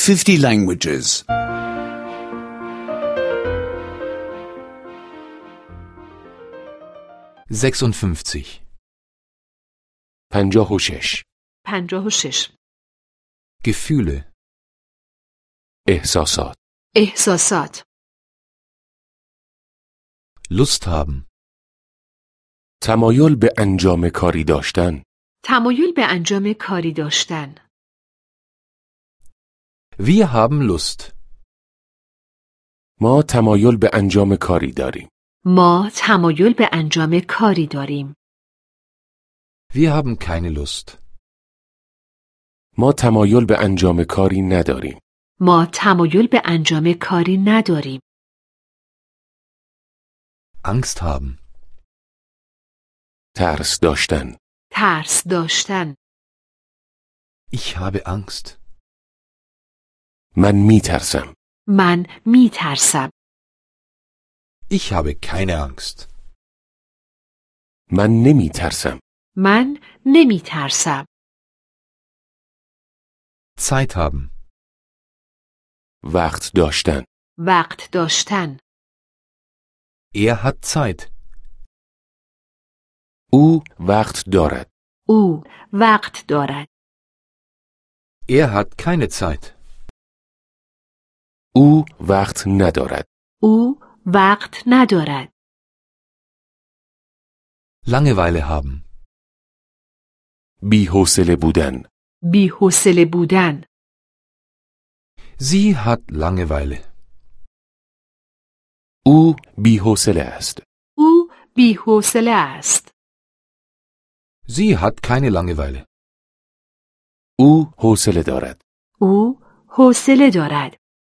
50 languages. 56. 56. 56. Gefühle. احساسات. احساسات. Lust haben. تمایل به انجام کاری داشتن. تمایل به انجام کاری داشتن. Wir haben Lust. ما تمایل به انجام کاری داریم. ما تمایل به انجام کاری داریم. Wir haben keine Lust. ما تمایل به انجام کاری نداریم. ما تمایل به انجام کاری نداریم. Angst haben. ترس داشتن. ترس داشتن. Ich habe Angst. من میترسم. من میترسم. Ich habe keine Angst. من نمیترسم. من نمیترسم. Zeit haben. وقت داشتن. وقت داشتن. Er hat Zeit. او وقت دارد. او وقت دارد. Er hat keine Zeit. او وقت ندارد. او وقت ندارد. Langeweile haben. بی‌حوصله بودن. بی‌حوصله بودن. Sie hat Langeweile. او بی‌حوصله است. او بی‌حوصله است. Sie hat keine Langeweile. او حوصله دارد. او حوصله دارد.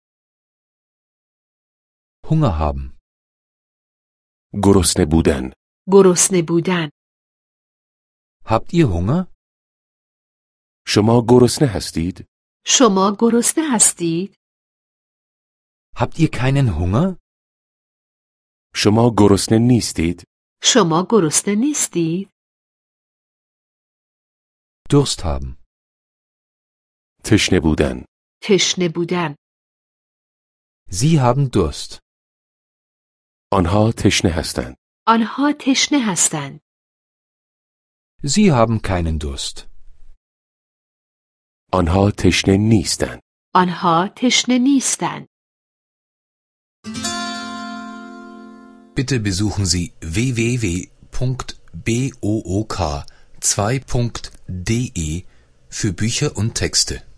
Hunger haben. گرسنه بودن. گرسنه بودن. Habt ihr Hunger? شما گرسنه هستید؟ شما گرسنه هستید؟ Habt ihr keinen Hunger? شما گرسنه نیستید؟ شما گرسنه نیستید؟ Durst haben. تشنه بودن. تشنه بودن. Sie haben Durst. آنها تشنه هستند. آنها تشنه هستند. Sie haben keinen Durst. آنها تشنه نیستند. آنها تشنه نیستند. Bitte besuchen Sie www.book2.de für Bücher und Texte.